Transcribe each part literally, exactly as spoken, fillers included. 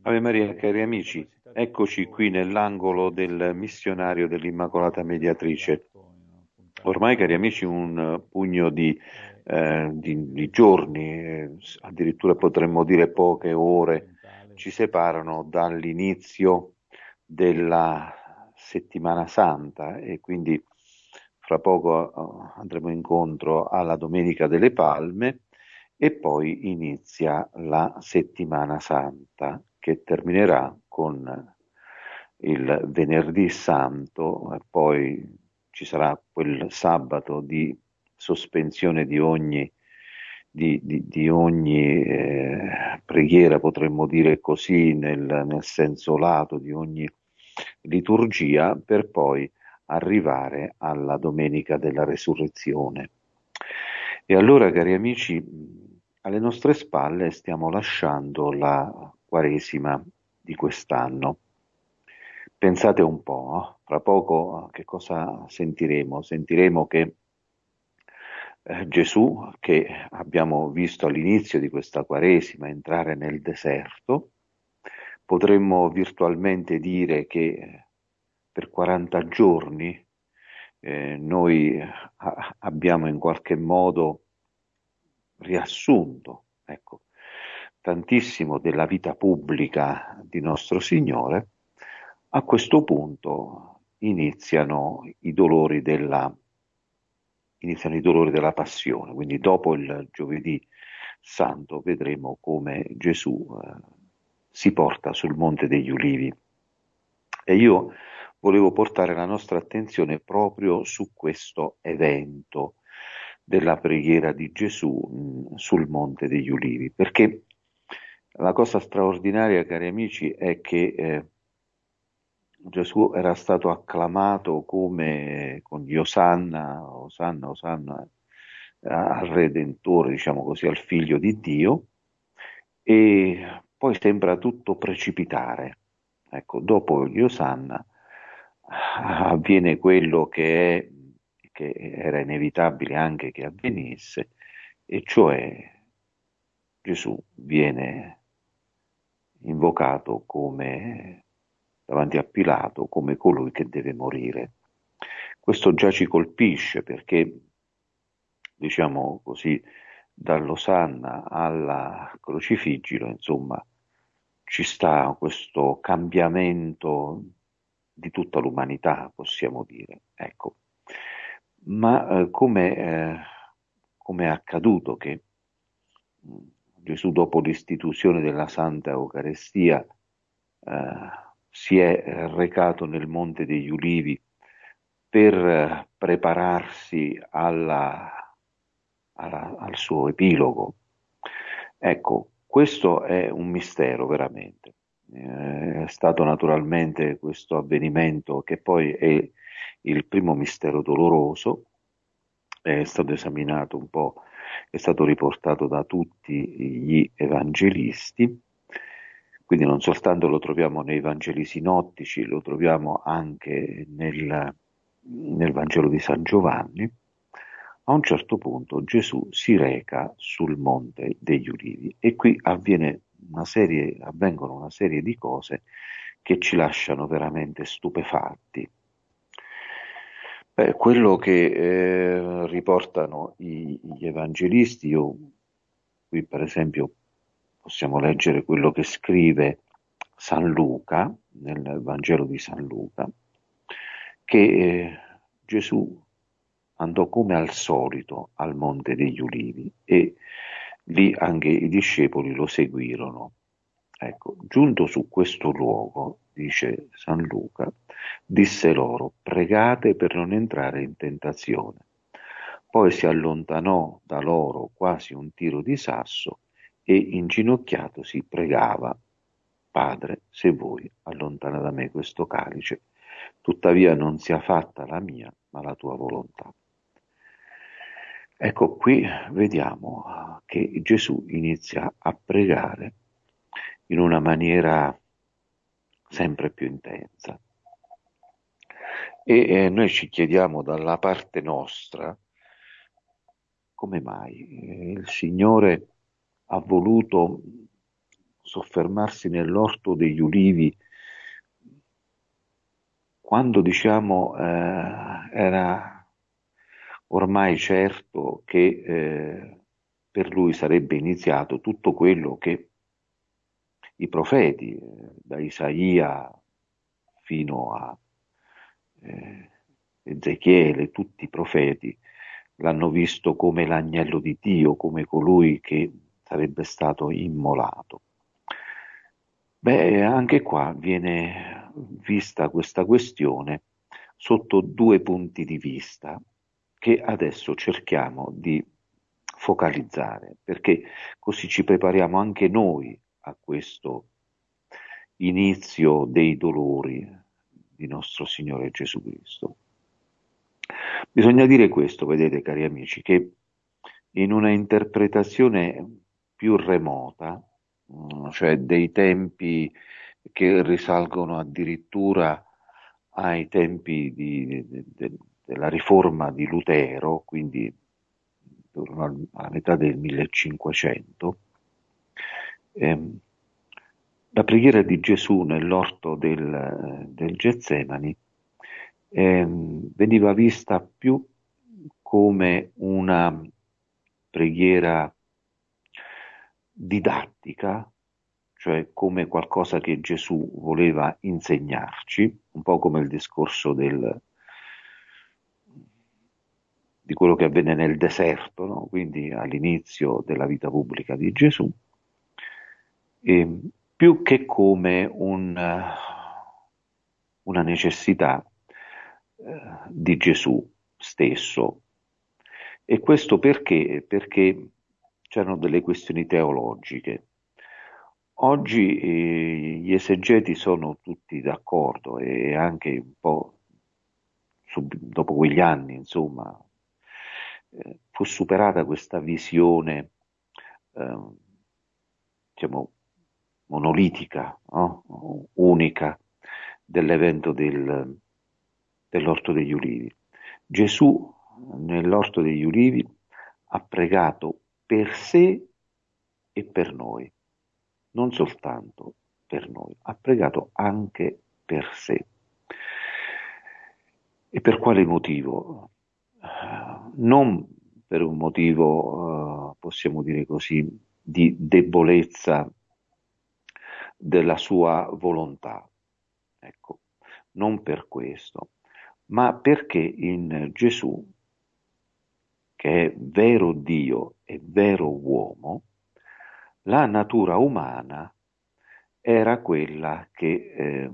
Ave Maria, cari amici, eccoci qui nell'angolo del missionario dell'Immacolata Mediatrice. Ormai, cari amici, un eh, pugno di, eh, di- di giorni, eh, s- addirittura potremmo dire poche ore, ci separano dall'inizio della settimana santa e quindi fra poco eh, andremo incontro alla Domenica delle Palme e poi inizia la settimana santa che terminerà con il venerdì santo e poi ci sarà quel sabato di sospensione di ogni, di, di- di ogni eh, preghiera, potremmo dire così, nel, nel senso lato, di ogni liturgia, per poi arrivare alla domenica della resurrezione. E allora, cari amici, alle nostre spalle stiamo lasciando la Quaresima di quest'anno. Pensate un po', eh? Fra poco che cosa sentiremo? Sentiremo che eh, Gesù, che abbiamo visto all'inizio di questa Quaresima entrare nel deserto, potremmo virtualmente dire che eh, per quaranta giorni eh, noi a- abbiamo in qualche modo riassunto, ecco, tantissimo della vita pubblica di nostro Signore. A questo punto iniziano i dolori della, iniziano i dolori della passione, quindi dopo il giovedì santo vedremo come Gesù eh, si porta sul Monte degli Ulivi. E io volevo portare la nostra attenzione proprio su questo evento della preghiera di Gesù mh, sul Monte degli Ulivi, perché la cosa straordinaria, cari amici, è che eh, Gesù era stato acclamato come con gli Osanna, Osanna, Osanna eh, al Redentore, diciamo così, al Figlio di Dio, e poi sembra tutto precipitare. Ecco, dopo gli Osanna avviene quello che, è, che era inevitabile anche che avvenisse, e cioè Gesù viene invocato come davanti a Pilato come colui che deve morire. Questo già ci colpisce perché, diciamo così, dall'Osanna alla crocifiggilo, insomma, ci sta questo cambiamento di tutta l'umanità, possiamo dire. Ecco. Ma eh, come, eh, come è accaduto che mh, Gesù, dopo l'istituzione della Santa Eucaristia, eh, si è recato nel Monte degli Ulivi per eh, prepararsi alla, alla- al suo epilogo. Ecco, questo è un mistero veramente. Eh, è stato naturalmente questo avvenimento che poi è il primo mistero doloroso, è stato esaminato un po', è stato riportato da tutti gli evangelisti, quindi non soltanto lo troviamo nei Vangeli sinottici, lo troviamo anche nel, nel Vangelo di San Giovanni. A un certo punto Gesù si reca sul Monte degli Ulivi e qui avviene una serie, avvengono una serie di cose che ci lasciano veramente stupefatti. Beh, quello che eh, riportano i- gli evangelisti, io qui per esempio possiamo leggere quello che scrive San Luca nel Vangelo di San Luca, che eh, Gesù andò come al solito al Monte degli Ulivi e lì anche i discepoli lo seguirono. Ecco, giunto su questo luogo, dice San Luca, disse loro: pregate per non entrare in tentazione. Poi si allontanò da loro quasi un tiro di sasso e inginocchiatosi pregava: Padre, se vuoi, allontana da me questo calice, tuttavia non sia fatta la mia, ma la tua volontà. Ecco, qui vediamo ah, che Gesù inizia a pregare in una maniera sempre più intensa. E eh, noi ci chiediamo dalla parte nostra come mai eh, il Signore ha voluto soffermarsi nell'orto degli ulivi quando, diciamo, eh, era ormai certo che eh, per lui sarebbe iniziato tutto quello che i profeti, eh, da Isaia fino a eh, Ezechiele, tutti i profeti, l'hanno visto come l'agnello di Dio, come colui che sarebbe stato immolato. Beh, anche qua viene vista questa questione sotto due punti di vista che adesso cerchiamo di focalizzare, perché così ci prepariamo anche noi a questo inizio dei dolori di nostro Signore Gesù Cristo. Bisogna dire questo, vedete cari amici, che in una interpretazione più remota, cioè dei tempi che risalgono addirittura ai tempi di, de, de, della riforma di Lutero, quindi alla metà del millecinquecento, ehm, la preghiera di Gesù nell'orto del, del Getsemani ehm, veniva vista più come una preghiera didattica, cioè come qualcosa che Gesù voleva insegnarci, un po' come il discorso del, di quello che avvenne nel deserto, no? Quindi all'inizio della vita pubblica di Gesù, e più che come un, una necessità eh, di Gesù stesso. E questo perché? Perché c'erano delle questioni teologiche. Oggi eh, gli esegeti sono tutti d'accordo e anche un po' sub, dopo quegli anni, insomma, eh, fu superata questa visione, eh, diciamo, monolitica, no? Unica dell'evento del, dell'Orto degli Ulivi. Gesù nell'Orto degli Ulivi ha pregato per sé e per noi, non soltanto per noi, ha pregato anche per sé. E per quale motivo? Non per un motivo, eh, possiamo dire così, di debolezza della sua volontà, ecco, non per questo, ma perché in Gesù, che è vero Dio e vero uomo, la natura umana era quella che eh,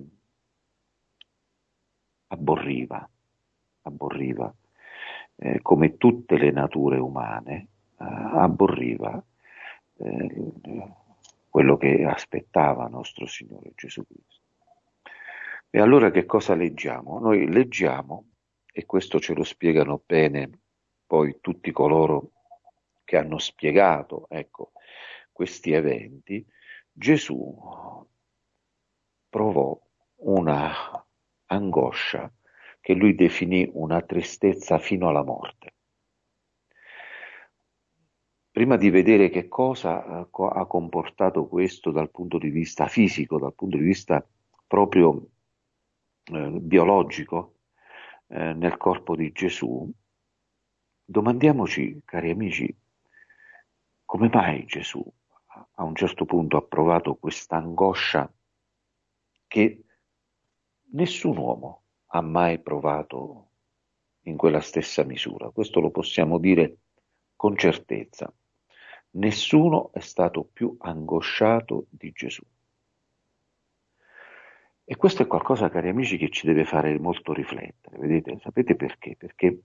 abborriva, abborriva, eh, come tutte le nature umane, eh, abborriva eh, quello che aspettava nostro Signore Gesù Cristo. E allora che cosa leggiamo? Noi leggiamo, e questo ce lo spiegano bene poi tutti coloro che hanno spiegato, ecco, questi eventi, Gesù provò una angoscia che lui definì una tristezza fino alla morte. Prima di vedere che cosa eh, ha comportato questo dal punto di vista fisico, dal punto di vista proprio eh, biologico eh, nel corpo di Gesù, domandiamoci, cari amici, come mai Gesù a un certo punto ha provato questa angoscia che nessun uomo ha mai provato in quella stessa misura. Questo lo possiamo dire con certezza. Nessuno è stato più angosciato di Gesù. E questo è qualcosa, cari amici, che ci deve fare molto riflettere. Vedete? Sapete perché? Perché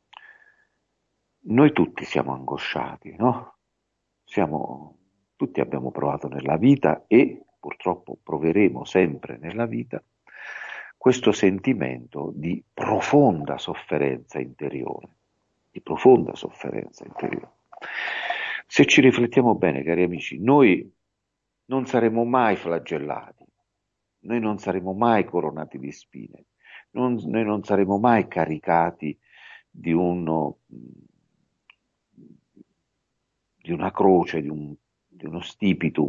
noi tutti siamo angosciati, no? Siamo, tutti abbiamo provato nella vita e purtroppo proveremo sempre nella vita questo sentimento di profonda sofferenza interiore, di profonda sofferenza interiore. Se ci riflettiamo bene, cari amici, noi non saremo mai flagellati, noi non saremo mai coronati di spine, non, noi non saremo mai caricati di, uno, di una croce, di, un, di uno stipitum,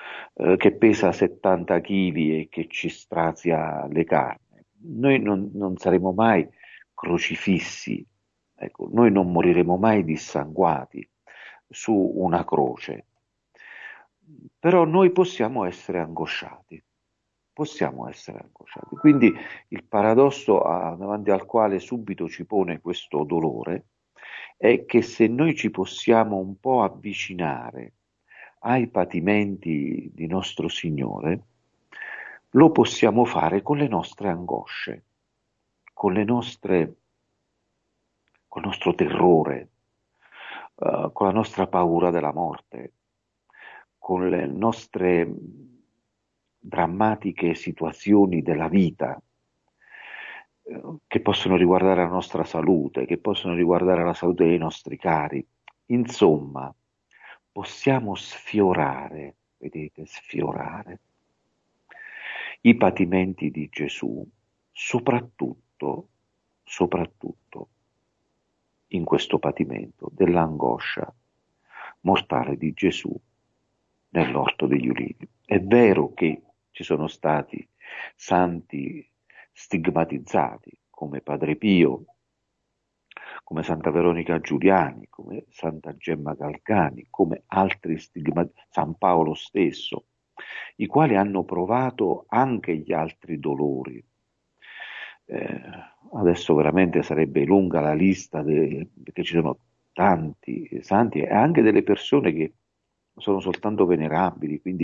eh, che pesa settanta chili e che ci strazia le carni. Noi non, non saremo mai crocifissi, ecco, noi non moriremo mai dissanguati su una croce, però noi possiamo essere angosciati, possiamo essere angosciati. Quindi il paradosso a- davanti al quale subito ci pone questo dolore è che se noi ci possiamo un po' avvicinare ai patimenti di nostro Signore, lo possiamo fare con le nostre angosce, con le nostre, col nostro terrore, eh, con la nostra paura della morte, con le nostre drammatiche situazioni della vita, eh, che possono riguardare la nostra salute, che possono riguardare la salute dei nostri cari. Insomma, possiamo sfiorare, vedete, sfiorare i patimenti di Gesù, soprattutto, soprattutto in questo patimento dell'angoscia mortale di Gesù nell'orto degli ulivi. È vero che ci sono stati santi stigmatizzati come Padre Pio, come Santa Veronica Giuliani, come Santa Gemma Galgani, come altri stigmatizzati, San Paolo stesso, i quali hanno provato anche gli altri dolori. Eh, adesso veramente sarebbe lunga la lista, de, perché ci sono tanti santi e anche delle persone che sono soltanto venerabili, quindi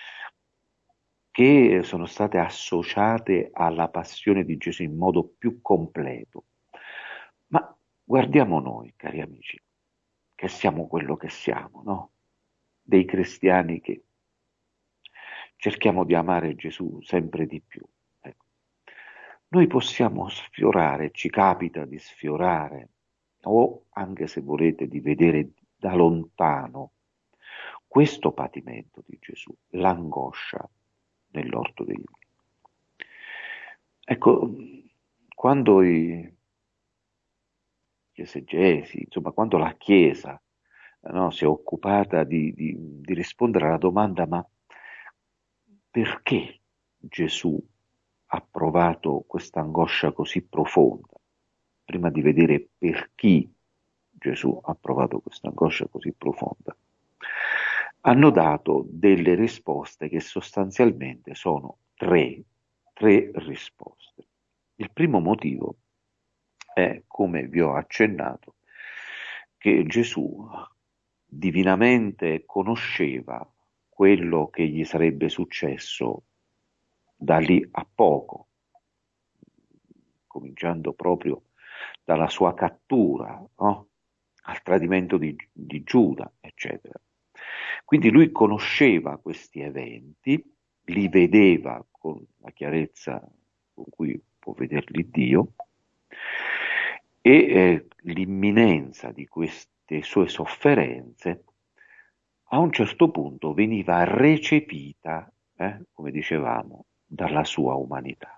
che sono state associate alla passione di Gesù in modo più completo. Ma guardiamo noi, cari amici, che siamo quello che siamo, no? Dei cristiani che cerchiamo di amare Gesù sempre di più. Ecco. Noi possiamo sfiorare, ci capita di sfiorare, o anche se volete di vedere da lontano questo patimento di Gesù, l'angoscia nell'orto degli ulivi. Ecco, quando i gli esegesi, insomma, quando la Chiesa, no, si è occupata di, di, di rispondere alla domanda: ma perché Gesù ha provato questa angoscia così profonda? Prima di vedere per chi Gesù ha provato questa angoscia così profonda, hanno dato delle risposte che sostanzialmente sono tre, tre risposte. Il primo motivo è, come vi ho accennato, che Gesù divinamente conosceva quello che gli sarebbe successo da lì a poco, cominciando proprio dalla sua cattura, no? Al tradimento di, di Giuda, eccetera. Quindi lui conosceva questi eventi, li vedeva con la chiarezza con cui può vederli Dio, e eh, l'imminenza di queste sue sofferenze a un certo punto veniva recepita, eh, come dicevamo, dalla sua umanità.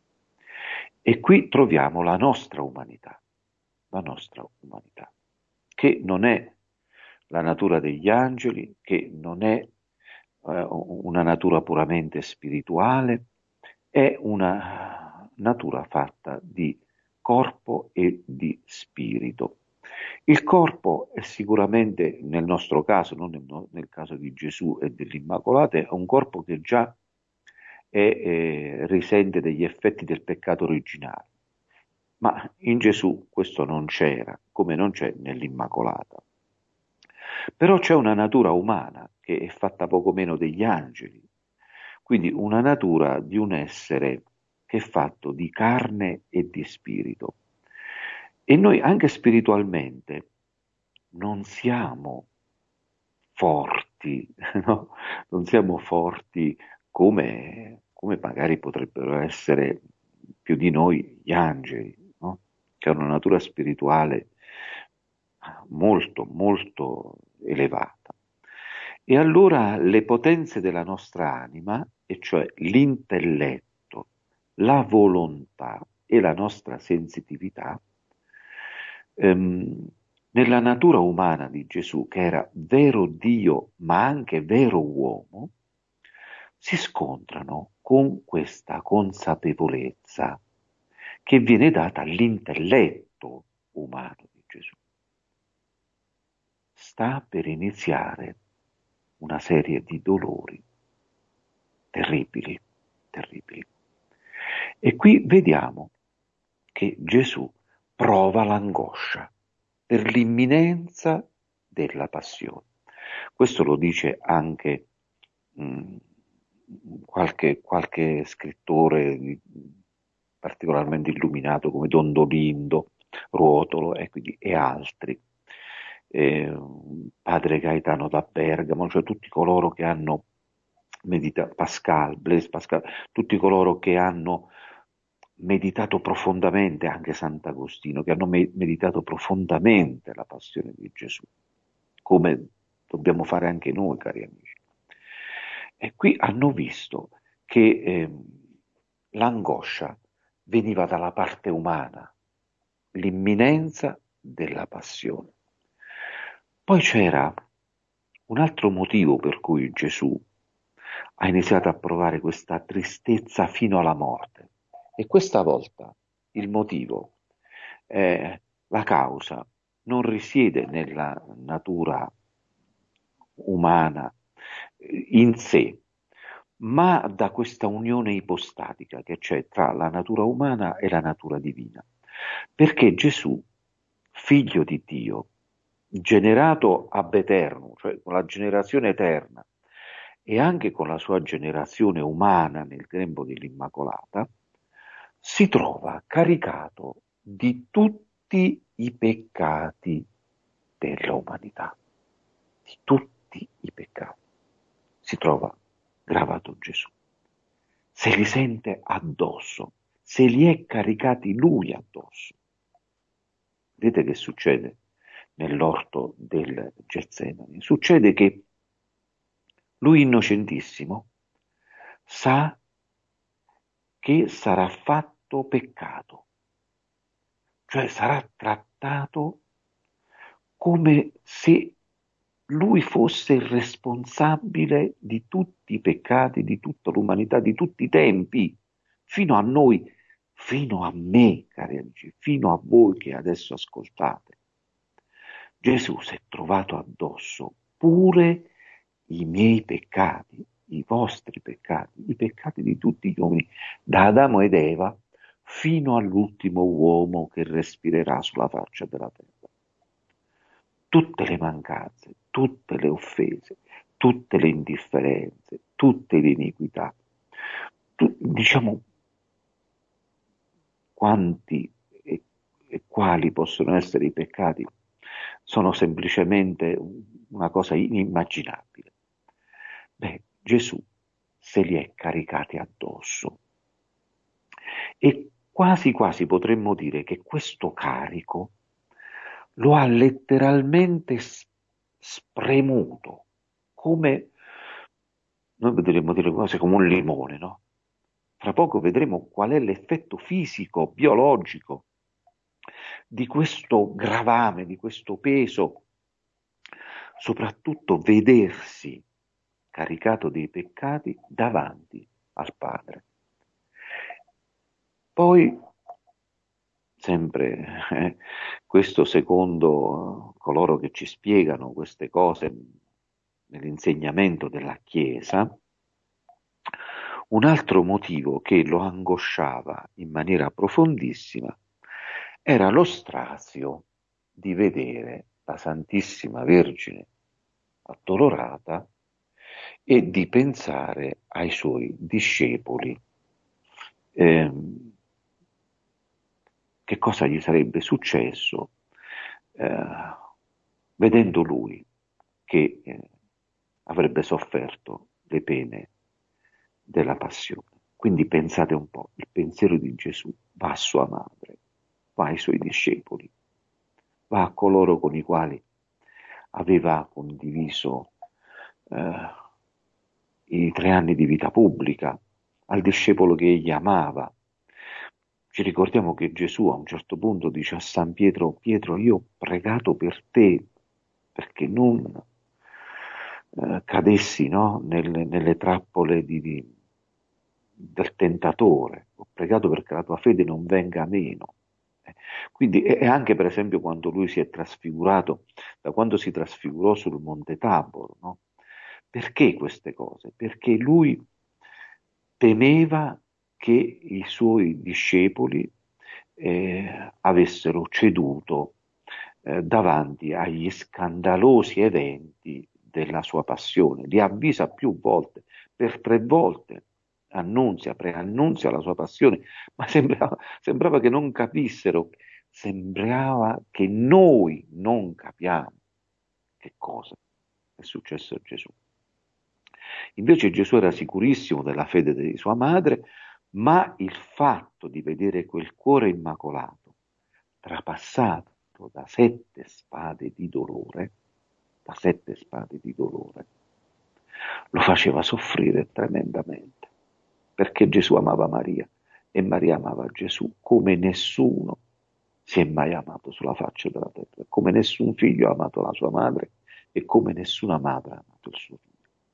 E qui troviamo la nostra umanità, la nostra umanità, che non è la natura degli angeli, che non è eh, una natura puramente spirituale, è una natura fatta di corpo e di spirito. Il corpo è sicuramente, nel nostro caso, non nel, nel caso di Gesù e dell'Immacolata, è un corpo che già è, eh, risente degli effetti del peccato originale. Ma in Gesù questo non c'era, come non c'è nell'Immacolata. Però c'è una natura umana che è fatta poco meno degli angeli, quindi una natura di un essere che è fatto di carne e di spirito. E noi anche spiritualmente non siamo forti, no? Non siamo forti come, come magari potrebbero essere più di noi gli angeli, no? Che hanno una natura spirituale molto, molto elevata. E allora le potenze della nostra anima, e cioè l'intelletto, la volontà e la nostra sensitività, ehm, nella natura umana di Gesù, che era vero Dio ma anche vero uomo, si scontrano con questa consapevolezza che viene data all'intelletto umano di Gesù. Sta per iniziare una serie di dolori terribili, terribili. E qui vediamo che Gesù prova l'angoscia per l'imminenza della passione. Questo lo dice anche mh, qualche, qualche scrittore di, particolarmente illuminato come Dondolindo, Ruotolo e, quindi, e altri, eh, padre Gaetano da Bergamo, cioè tutti coloro che hanno meditato, Pascal, Blaise Pascal, tutti coloro che hanno meditato profondamente, anche Sant'Agostino, che hanno me- meditato profondamente la passione di Gesù, come dobbiamo fare anche noi, cari amici. E qui hanno visto che eh, l'angoscia veniva dalla parte umana, l'imminenza della passione. Poi c'era un altro motivo per cui Gesù ha iniziato a provare questa tristezza fino alla morte. E questa volta il motivo, eh, la causa, non risiede nella natura umana in sé, ma da questa unione ipostatica che c'è tra la natura umana e la natura divina. Perché Gesù, figlio di Dio, generato ab eternum, cioè con la generazione eterna, e anche con la sua generazione umana nel grembo dell'Immacolata, si trova caricato di tutti i peccati dell'umanità, di tutti i peccati. Si trova gravato Gesù, se li sente addosso, se li è caricati lui addosso. Vedete che succede nell'orto del Getsemani? Succede che lui innocentissimo sa che sarà fatto peccato, cioè sarà trattato come se lui fosse il responsabile di tutti i peccati, di tutta l'umanità, di tutti i tempi, fino a noi, fino a me, cari amici, fino a voi che adesso ascoltate. Gesù si è trovato addosso pure i miei peccati, i vostri peccati, i peccati di tutti gli uomini, da Adamo ed Eva fino all'ultimo uomo che respirerà sulla faccia della terra. Tutte le mancanze, tutte le offese, tutte le indifferenze, tutte le iniquità, tu, diciamo quanti e, e quali possono essere i peccati, sono semplicemente una cosa inimmaginabile. Beh, Gesù se li è caricati addosso e quasi quasi potremmo dire che questo carico lo ha letteralmente spremuto, come noi vedremo dire cose come un limone, no? Fra poco vedremo qual è l'effetto fisico, biologico di questo gravame, di questo peso, soprattutto vedersi caricato dei peccati davanti al Padre. Poi, sempre eh, questo secondo coloro che ci spiegano queste cose nell'insegnamento della Chiesa, un altro motivo che lo angosciava in maniera profondissima era lo strazio di vedere la Santissima Vergine addolorata e di pensare ai suoi discepoli, ehm, che cosa gli sarebbe successo eh, vedendo lui che eh, avrebbe sofferto le pene della passione. Quindi pensate un po', il pensiero di Gesù va a sua madre, va ai suoi discepoli, va a coloro con i quali aveva condiviso eh, i tre anni di vita pubblica, al discepolo che egli amava. Ci ricordiamo che Gesù a un certo punto dice a San Pietro: Pietro, io ho pregato per te perché non eh, cadessi, no? Nelle, nelle trappole di, di- del tentatore. Ho pregato perché la tua fede non venga meno. Eh, Quindi, e e anche per esempio quando lui si è trasfigurato, da quando si trasfigurò sul Monte Tabor, no? Perché queste cose? Perché lui temeva che i suoi discepoli eh, avessero ceduto eh, davanti agli scandalosi eventi della sua passione. Li avvisa più volte, per tre volte annunzia, preannunzia la sua passione, ma sembrava, sembrava che non capissero, sembrava che noi non capiamo che cosa è successo a Gesù. Invece Gesù era sicurissimo della fede di sua madre, ma il fatto di vedere quel cuore immacolato trapassato da sette spade di dolore, da sette spade di dolore, lo faceva soffrire tremendamente, perché Gesù amava Maria e Maria amava Gesù come nessuno si è mai amato sulla faccia della terra, come nessun figlio ha amato la sua madre e come nessuna madre ha amato il suo figlio.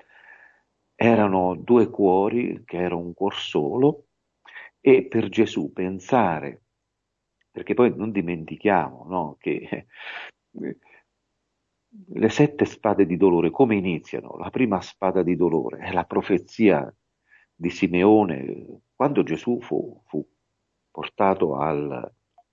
Erano due cuori che era un cuor solo e per Gesù pensare, perché poi non dimentichiamo, no, che eh, le sette spade di dolore come iniziano? La prima spada di dolore è la profezia di Simeone quando Gesù fu, fu portato al,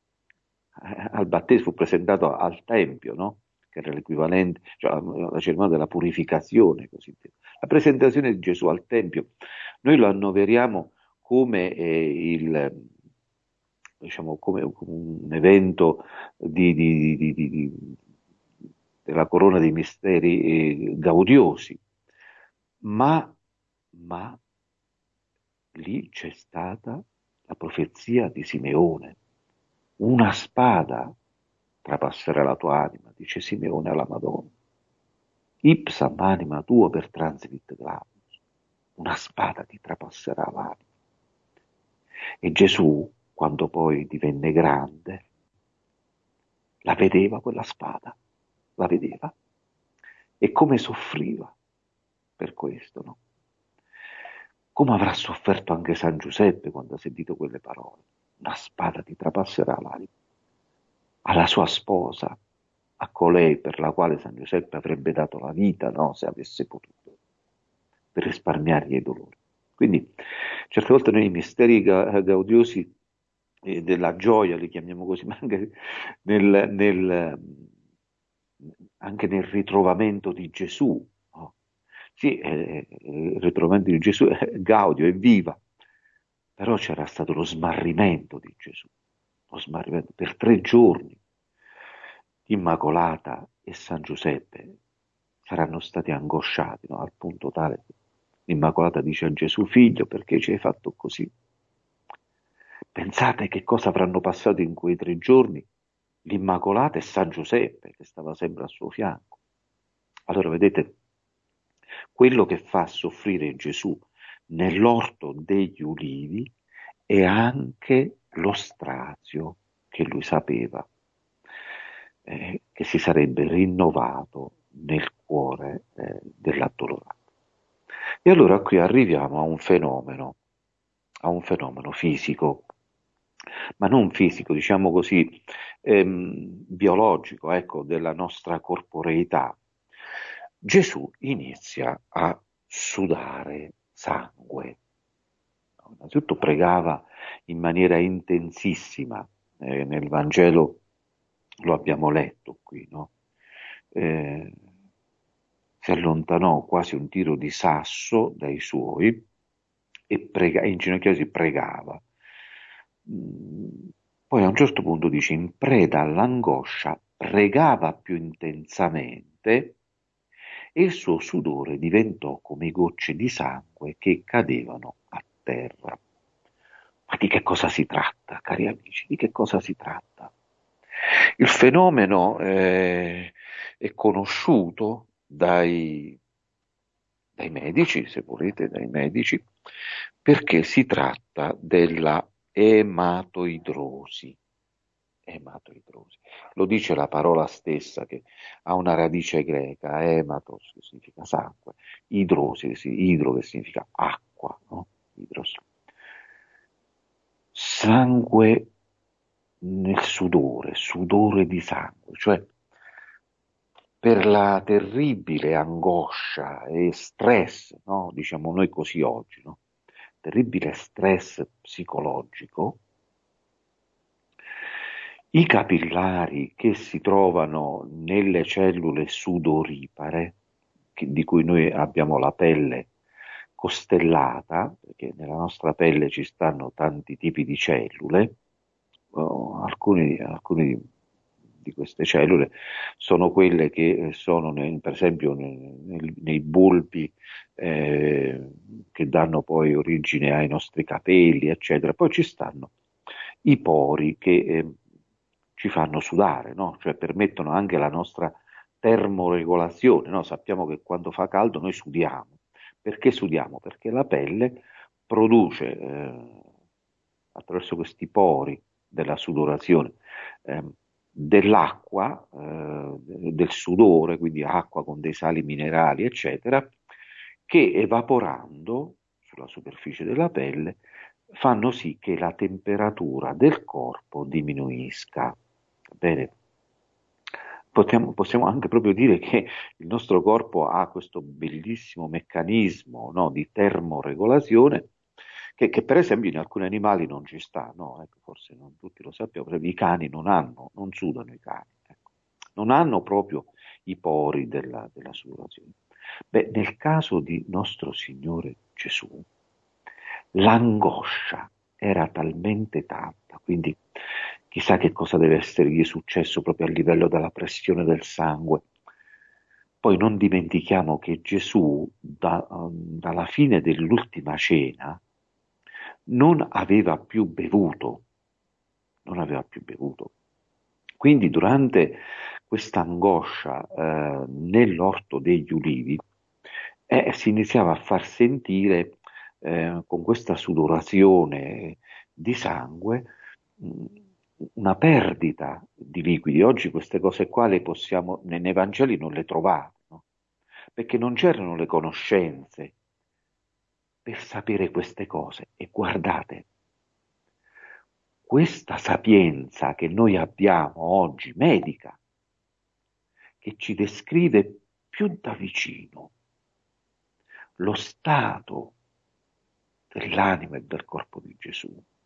al battesimo, fu presentato al Tempio, no? Che era l'equivalente, cioè la, la cerimonia della purificazione, così dire. La presentazione di Gesù al Tempio, noi lo annoveriamo come eh, il, diciamo, come un evento di, di, di, di, di- della corona dei misteri eh, gaudiosi, ma, ma lì c'è stata la profezia di Simeone. Una spada trapasserà la tua anima, dice Simeone alla Madonna. Ipsam anima tua per transit glamus. Una spada ti trapasserà l'anima. E Gesù, quando poi divenne grande, la vedeva quella spada, la vedeva. E come soffriva per questo, no? Come avrà sofferto anche San Giuseppe quando ha sentito quelle parole? Una spada ti trapasserà l'anima. Alla sua sposa, a colei per la quale San Giuseppe avrebbe dato la vita, no, se avesse potuto, per risparmiargli i dolori. Quindi, certe volte noi i misteri ga- gaudiosi eh, della gioia, li chiamiamo così, ma anche nel, nel, anche nel ritrovamento di Gesù, no? Sì, eh, il ritrovamento di Gesù è gaudio, è viva, però c'era stato lo smarrimento di Gesù, lo smarrimento per tre giorni. Immacolata e San Giuseppe saranno stati angosciati, no? Al punto tale che l'Immacolata dice a Gesù, figlio, perché ci hai fatto così? Pensate che cosa avranno passato in quei tre giorni l'Immacolata e San Giuseppe, che stava sempre al suo fianco. Allora, vedete, quello che fa soffrire Gesù nell'orto degli ulivi è anche lo strazio che lui sapeva eh, che si sarebbe rinnovato nel cuore eh, dell'addolorato. E allora qui arriviamo a un fenomeno, a un fenomeno fisico, ma non fisico, diciamo così, ehm, biologico, ecco, della nostra corporeità. Gesù inizia a sudare sangue. Innanzitutto pregava in maniera intensissima, eh, nel Vangelo lo abbiamo letto qui, no? Eh, si allontanò quasi un tiro di sasso dai suoi e prega, in ginocchio si pregava. Mm, Poi a un certo punto dice, in preda all'angoscia, pregava più intensamente e il suo sudore diventò come gocce di sangue che cadevano a terra. Ma di che cosa si tratta, cari amici? Di che cosa si tratta? Il fenomeno eh, è conosciuto dai, dai medici, se volete, dai medici, perché si tratta della ematoidrosi. Emato-idrosi. Lo dice la parola stessa che ha una radice greca, ematos, che significa sangue, idrosi, che si- idro, che significa acqua, no? Idros. Sangue nel sudore, sudore di sangue, cioè per la terribile angoscia e stress, no? Diciamo noi così oggi, no? Terribile stress psicologico, i capillari che si trovano nelle cellule sudoripare, che- di cui noi abbiamo la pelle costellata, perché nella nostra pelle ci stanno tanti tipi di cellule, oh, alcuni, alcuni di, di queste cellule sono quelle che eh, sono, nel- per esempio, nei, nei- nei bulbi eh, che danno poi origine ai nostri capelli, eccetera. Poi ci stanno i pori che eh, ci fanno sudare, no? Cioè permettono anche la nostra termoregolazione, no? Sappiamo che quando fa caldo noi sudiamo. Perché sudiamo? Perché la pelle produce eh, attraverso questi pori della sudorazione ehm, dell'acqua, eh, del sudore, quindi acqua con dei sali minerali, eccetera, che evaporando sulla superficie della pelle fanno sì che la temperatura del corpo diminuisca. Bene, Potiamo- possiamo anche proprio dire che il nostro corpo ha questo bellissimo meccanismo, no, di termoregolazione che, che per esempio in alcuni animali non ci sta, no? Ecco, forse non tutti lo sappiamo, per esempio i cani non hanno, non sudano i cani, ecco. Non hanno proprio i pori della, della sudorazione. Beh, nel caso di nostro Signore Gesù, l'angoscia era talmente tanta, quindi chissà che cosa deve essergli successo proprio a livello della pressione del sangue. Poi non dimentichiamo che Gesù, da- dalla fine dell'ultima cena, non aveva più bevuto, non aveva più bevuto. Quindi durante questa angoscia eh, nell'orto degli ulivi eh, si iniziava a far sentire eh, con questa sudorazione di sangue mh, una perdita di liquidi. Oggi queste cose qua le possiamo, nei, nei Vangeli non le trovate, no? Perché non c'erano le conoscenze per sapere queste cose. E guardate, questa sapienza che noi abbiamo oggi, medica, che ci descrive più da vicino lo stato dell'anima e del corpo di Gesù,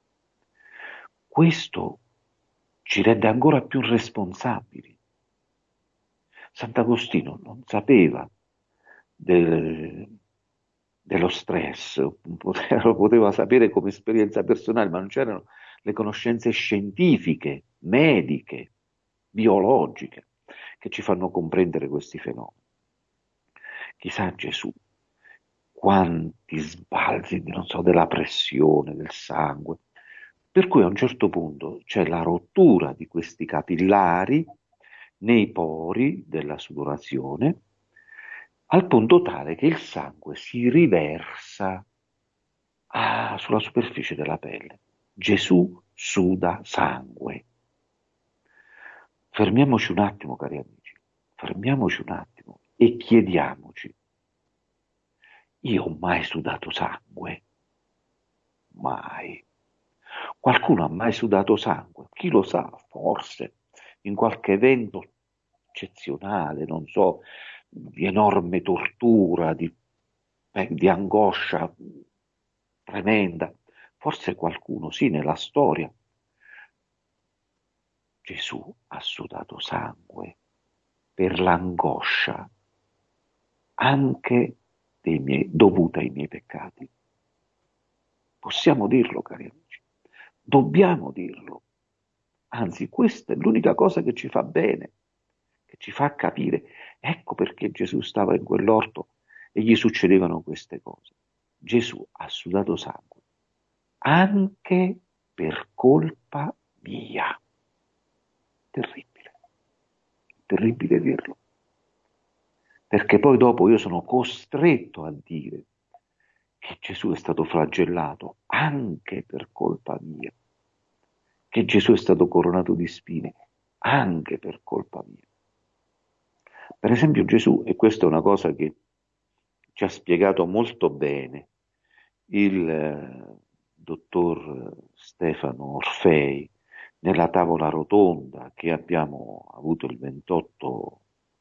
questo ci rende ancora più responsabili. Sant'Agostino non sapeva del, dello stress, poteva, lo poteva sapere come esperienza personale, ma non c'erano le conoscenze scientifiche, mediche, biologiche, che ci fanno comprendere questi fenomeni. Chissà Gesù, quanti sbalzi, non so, della pressione, del sangue, per cui a un certo punto c'è la rottura di questi capillari nei pori della sudorazione, al punto tale che il sangue si riversa ah, sulla superficie della pelle. Gesù suda sangue. Fermiamoci un attimo, cari amici, fermiamoci un attimo e chiediamoci, io ho mai sudato sangue? Mai. Qualcuno ha mai sudato sangue? Chi lo sa, forse in qualche evento eccezionale, non so, di enorme tortura, di, eh, di angoscia tremenda. Forse qualcuno, sì, nella storia. Gesù ha sudato sangue per l'angoscia anche dei miei, dovuta ai miei peccati. Possiamo dirlo, cari amici. Dobbiamo dirlo. Anzi, questa è l'unica cosa che ci fa bene, che ci fa capire. Ecco perché Gesù stava in quell'orto e gli succedevano queste cose. Gesù ha sudato sangue anche per colpa mia. Terribile, terribile dirlo. Perché poi dopo io sono costretto a dire che Gesù è stato flagellato anche per colpa mia. che Gesù è stato coronato di spine anche per colpa mia. Per esempio Gesù, e questa è una cosa che ci ha spiegato molto bene il eh, dottor Stefano Orfei nella tavola rotonda che abbiamo avuto il ventotto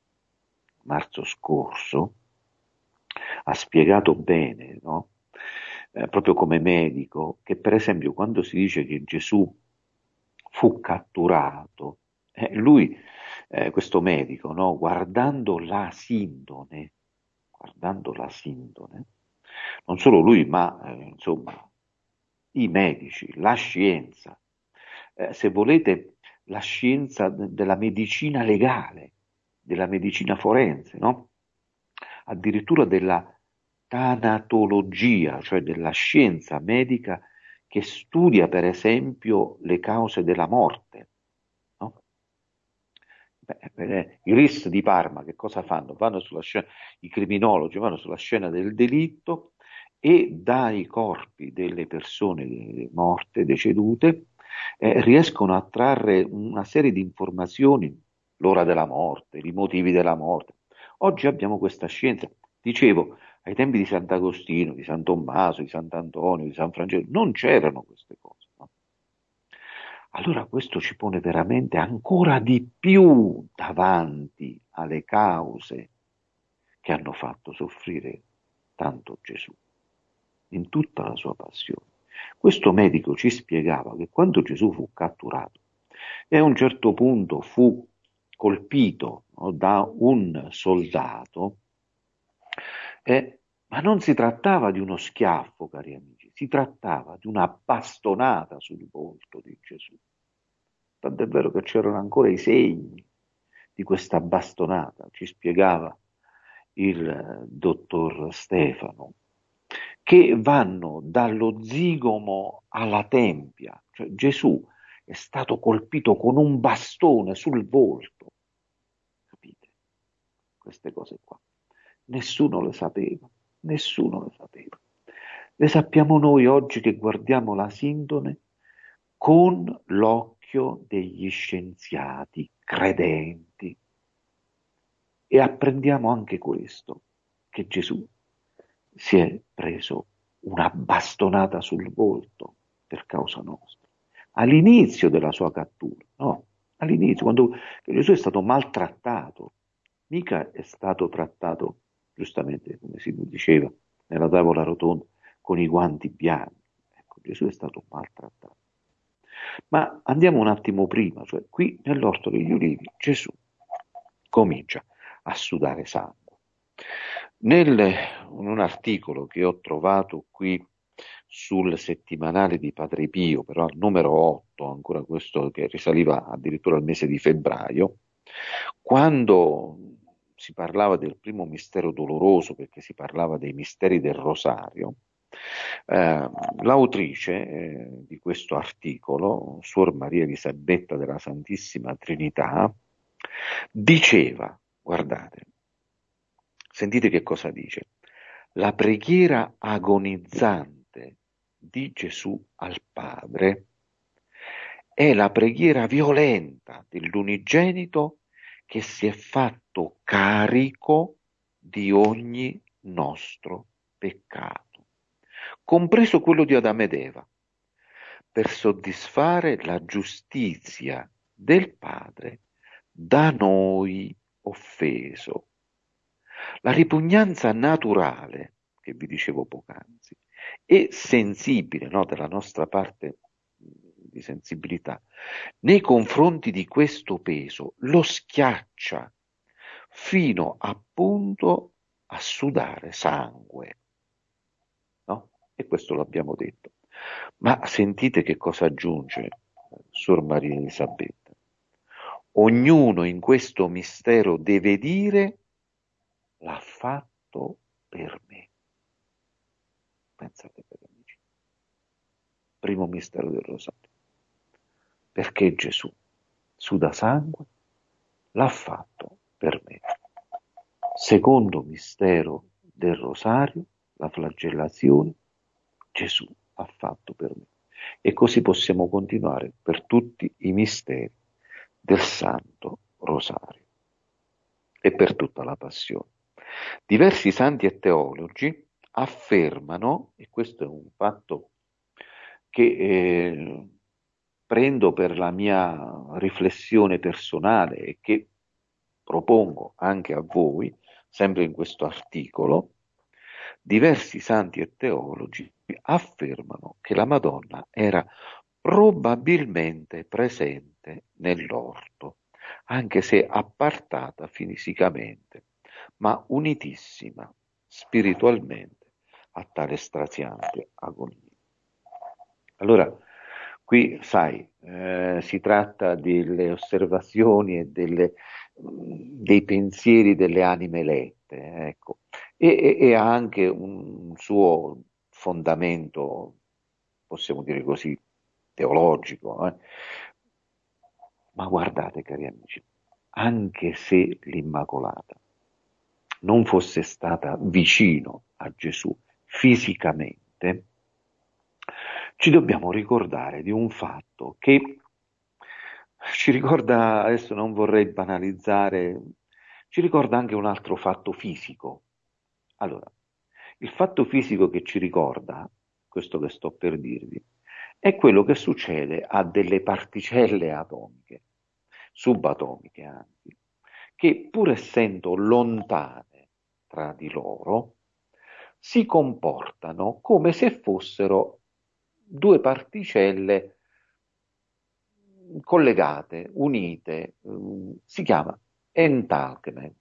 marzo scorso, ha spiegato bene, no? Eh, proprio come medico, che per esempio quando si dice che Gesù fu catturato, eh, lui, eh, questo medico, no? Guardando la sindone, guardando la sindone, non solo lui, ma eh, insomma i medici, la scienza, eh, se volete la scienza de- della medicina legale, della medicina forense, no? Addirittura della tanatologia, cioè della scienza medica che studia per esempio le cause della morte, no? Beh, eh, i R I S di Parma che cosa fanno? Vanno sulla scena, i criminologi vanno sulla scena del delitto e dai corpi delle persone morte, decedute, eh, riescono a trarre una serie di informazioni, l'ora della morte, i motivi della morte. Oggi abbiamo questa scienza. Dicevo, ai tempi di Sant'Agostino, di San Tommaso, di Sant'Antonio, di San Francesco, non c'erano queste cose, no? Allora questo ci pone veramente ancora di più davanti alle cause che hanno fatto soffrire tanto Gesù in tutta la sua passione. Questo medico ci spiegava che quando Gesù fu catturato e a un certo punto fu colpito, no, da un soldato, eh, ma non si trattava di uno schiaffo, cari amici, si trattava di una bastonata sul volto di Gesù. Tant'è vero che c'erano ancora i segni di questa bastonata, ci spiegava il eh, dottor Stefano, che vanno dallo zigomo alla tempia, cioè Gesù è stato colpito con un bastone sul volto, capite? Queste cose qua. Nessuno le sapeva, nessuno le sapeva. Le sappiamo noi oggi che guardiamo la sindone con l'occhio degli scienziati credenti e apprendiamo anche questo, che Gesù si è preso una bastonata sul volto per causa nostra. All'inizio della sua cattura, no? All'inizio, quando Gesù è stato maltrattato, mica è stato trattato, giustamente, come si diceva, nella tavola rotonda, con i guanti bianchi. Ecco, Gesù è stato maltrattato. Ma andiamo un attimo prima, cioè qui nell'Orto degli Ulivi Gesù comincia a sudare sangue. Nel, in un articolo che ho trovato qui sul settimanale di Padre Pio, però al numero otto, ancora questo che risaliva addirittura al mese di febbraio, quando si parlava del primo mistero doloroso, perché si parlava dei misteri del Rosario, eh, l'autrice eh, di questo articolo, Suor Maria Elisabetta della Santissima Trinità, diceva, guardate, sentite che cosa dice, la preghiera agonizzante di Gesù al Padre è la preghiera violenta dell'unigenito che si è fatto carico di ogni nostro peccato, compreso quello di Adamo ed Eva, per soddisfare la giustizia del Padre da noi offeso. La ripugnanza naturale, che vi dicevo poc'anzi, e sensibile, no, della nostra parte di sensibilità, nei confronti di questo peso, lo schiaccia fino appunto a sudare sangue, no? E questo l'abbiamo detto. Ma sentite che cosa aggiunge Suor Maria Elisabetta. Ognuno in questo mistero deve dire l'ha fatto per me. Pensate, per amici. Primo mistero del Rosario. Perché Gesù suda sangue? L'ha fatto per me. Secondo mistero del Rosario, la flagellazione, Gesù ha fatto per me. E così possiamo continuare per tutti i misteri del Santo Rosario e per tutta la Passione. Diversi santi e teologi affermano, e questo è un fatto che eh, prendo per la mia riflessione personale e che propongo anche a voi, sempre in questo articolo, diversi santi e teologi affermano che la Madonna era probabilmente presente nell'orto, anche se appartata fisicamente, ma unitissima spiritualmente a tale straziante agonia. Allora, qui, sai, eh, si tratta delle osservazioni e delle, dei pensieri delle anime elette, ecco, e, e, e ha anche un suo fondamento, possiamo dire così, teologico. eh. Ma guardate, cari amici, anche se l'Immacolata non fosse stata vicino a Gesù fisicamente, ci dobbiamo ricordare di un fatto che ci ricorda, adesso non vorrei banalizzare, ci ricorda anche un altro fatto fisico. Allora, il fatto fisico che ci ricorda, questo che sto per dirvi, è quello che succede a delle particelle atomiche, subatomiche anzi, che pur essendo lontane tra di loro, si comportano come se fossero due particelle collegate, unite, mm, si chiama entanglement.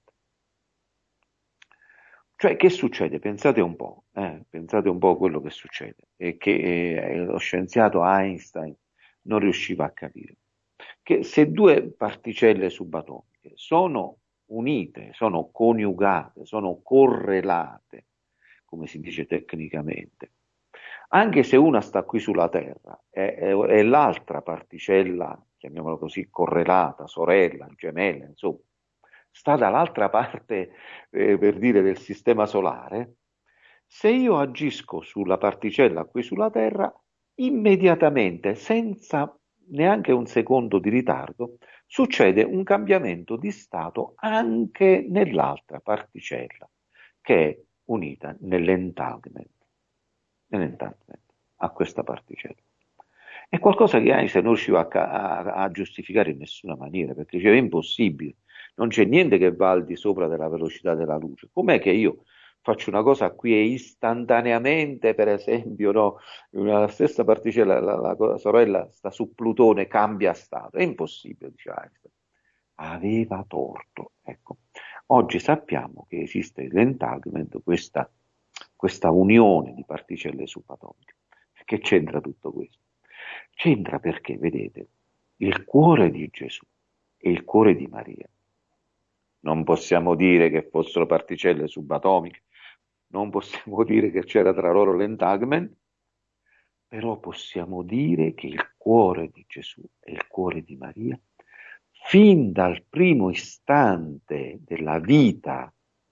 Cioè, che succede? Pensate un po', eh, pensate un po' a quello che succede e che eh, lo scienziato Einstein non riusciva a capire. Che se due particelle subatomiche sono unite, sono coniugate, sono correlate, come si dice tecnicamente, anche se una sta qui sulla Terra e, e, e l'altra particella, chiamiamola così, correlata, sorella, gemella, insomma, sta dall'altra parte, eh, per dire, del sistema solare, se io agisco sulla particella qui sulla Terra, immediatamente, senza neanche un secondo di ritardo, succede un cambiamento di stato anche nell'altra particella, che è unita nell'entanglement, nell'entanglement a questa particella. È qualcosa che Einstein non riusciva a, a, a giustificare in nessuna maniera, perché diceva è impossibile, non c'è niente che va al di sopra della velocità della luce. Com'è che io faccio una cosa qui e istantaneamente, per esempio, no, la stessa particella, la, la, la sorella sta su Plutone, cambia stato? È impossibile, diceva Einstein. Aveva torto, ecco. Oggi sappiamo che esiste l'entanglement, questa, questa unione di particelle subatomiche. Che c'entra tutto questo? C'entra perché, vedete, il cuore di Gesù e il cuore di Maria. Non possiamo dire che fossero particelle subatomiche, non possiamo dire che c'era tra loro l'entanglement, però possiamo dire che il cuore di Gesù e il cuore di Maria, fin dal primo istante della vita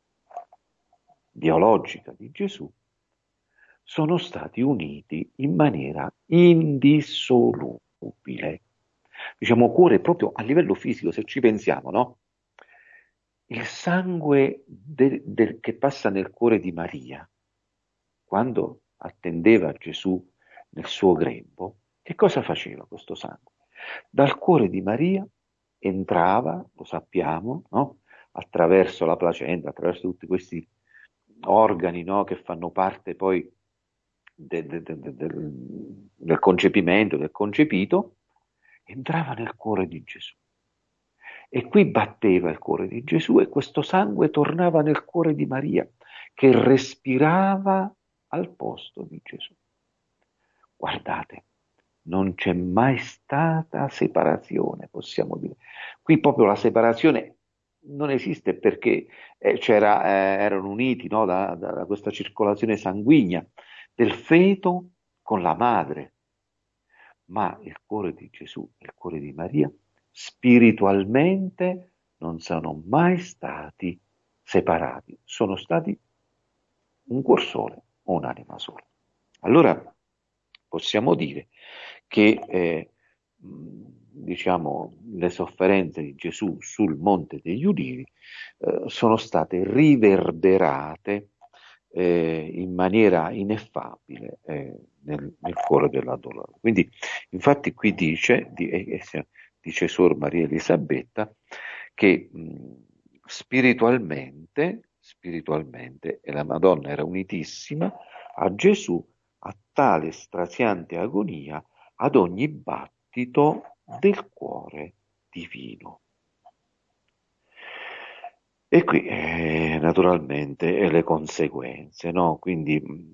biologica di Gesù, sono stati uniti in maniera indissolubile. Diciamo cuore proprio a livello fisico, se ci pensiamo, no? Il sangue de, de, che passa nel cuore di Maria, quando attendeva Gesù nel suo grembo, che cosa faceva questo sangue? Dal cuore di Maria entrava, lo sappiamo, no? Attraverso la placenta, attraverso tutti questi organi, no? Che fanno parte poi de, de, de, del, del concepimento, del concepito, entrava nel cuore di Gesù. E qui batteva il cuore di Gesù e questo sangue tornava nel cuore di Maria, che respirava al posto di Gesù. Guardate, non c'è mai stata separazione, possiamo dire. Qui proprio la separazione non esiste perché eh, c'era, eh, erano uniti, no, da, da questa circolazione sanguigna del feto con la madre. Ma il cuore di Gesù e il cuore di Maria spiritualmente non sono mai stati separati, sono stati un cuor solo o un'anima sola. Allora possiamo dire che eh, diciamo, le sofferenze di Gesù sul Monte degli Ulivi eh, sono state riverberate eh, in maniera ineffabile eh, nel, nel cuore dell'adoratore. Quindi, infatti, qui dice, di, eh, dice Suor Maria Elisabetta, che mh, spiritualmente, spiritualmente, e la Madonna era unitissima a Gesù, a tale straziante agonia, ad ogni battito del cuore divino. E qui eh, naturalmente eh, le conseguenze, no? Quindi mh,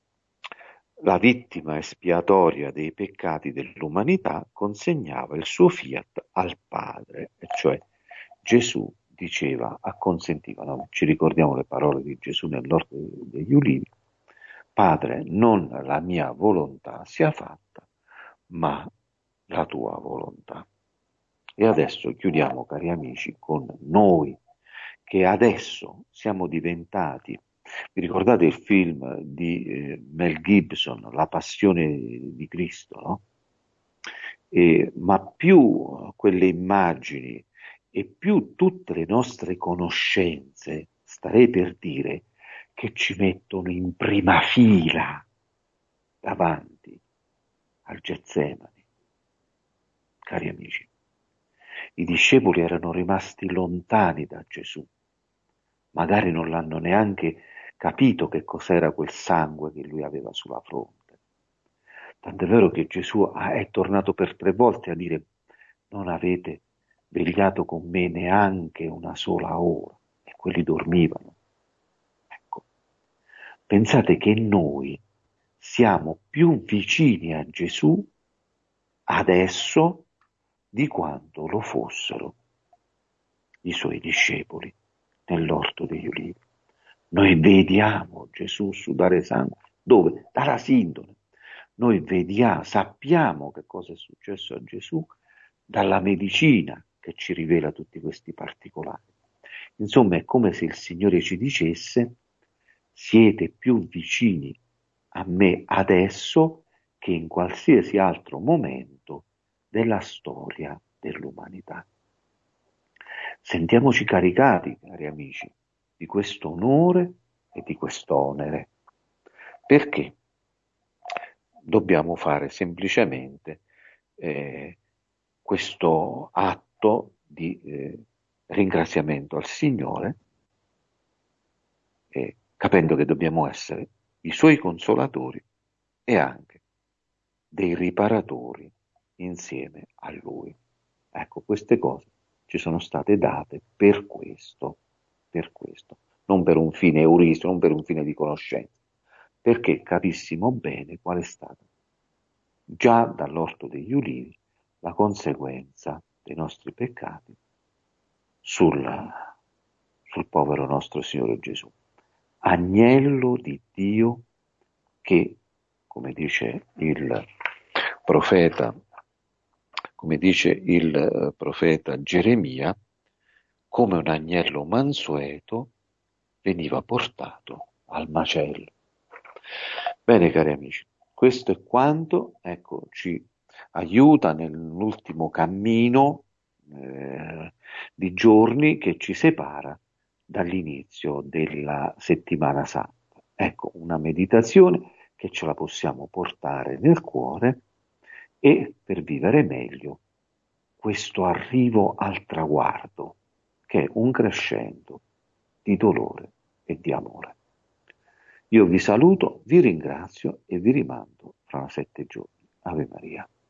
la vittima espiatoria dei peccati dell'umanità consegnava il suo fiat al Padre, e cioè Gesù diceva, acconsentiva, no? Ci ricordiamo le parole di Gesù nell'Orto degli Ulivi: Padre, non la mia volontà sia fatta, ma la tua volontà. E adesso chiudiamo, cari amici, con noi che adesso siamo diventati, vi ricordate il film di eh, Mel Gibson, La passione di Cristo, no? E, ma più quelle immagini e più tutte le nostre conoscenze, starei per dire, che ci mettono in prima fila davanti al Getsemani, cari amici. I discepoli erano rimasti lontani da Gesù, magari non l'hanno neanche capito che cos'era quel sangue che lui aveva sulla fronte. Tant'è vero che Gesù è tornato per tre volte a dire: non avete vegliato con me neanche una sola ora, e quelli dormivano. Ecco, pensate che noi siamo più vicini a Gesù adesso di quanto lo fossero i suoi discepoli nell'Orto degli Ulivi. Noi vediamo Gesù sudare sangue. Dove? Dalla sindone. Noi vediamo, sappiamo che cosa è successo a Gesù dalla medicina che ci rivela tutti questi particolari. Insomma, è come se il Signore ci dicesse: siete più vicini a me adesso che in qualsiasi altro momento della storia dell'umanità. Sentiamoci caricati, cari amici, di questo onore e di quest'onere, perché dobbiamo fare semplicemente eh, questo atto di eh, ringraziamento al Signore, eh, capendo che dobbiamo essere i Suoi consolatori e anche dei riparatori insieme a Lui. Ecco, queste cose ci sono state date per questo, per questo, non per un fine euristico, non per un fine di conoscenza, perché capissimo bene qual è stata già dall'Orto degli Ulivi la conseguenza dei nostri peccati sul, sul povero nostro Signore Gesù. Agnello di Dio che, come dice il profeta, come dice il profeta Geremia, come un agnello mansueto veniva portato al macello. Bene, cari amici, questo è quanto, ecco, ci aiuta nell'ultimo cammino eh, di giorni che ci separa dall'inizio della settimana santa. Ecco, una meditazione che ce la possiamo portare nel cuore e per vivere meglio questo arrivo al traguardo, che è un crescendo di dolore e di amore. Io vi saluto, vi ringrazio e vi rimando fra sette giorni. Ave Maria.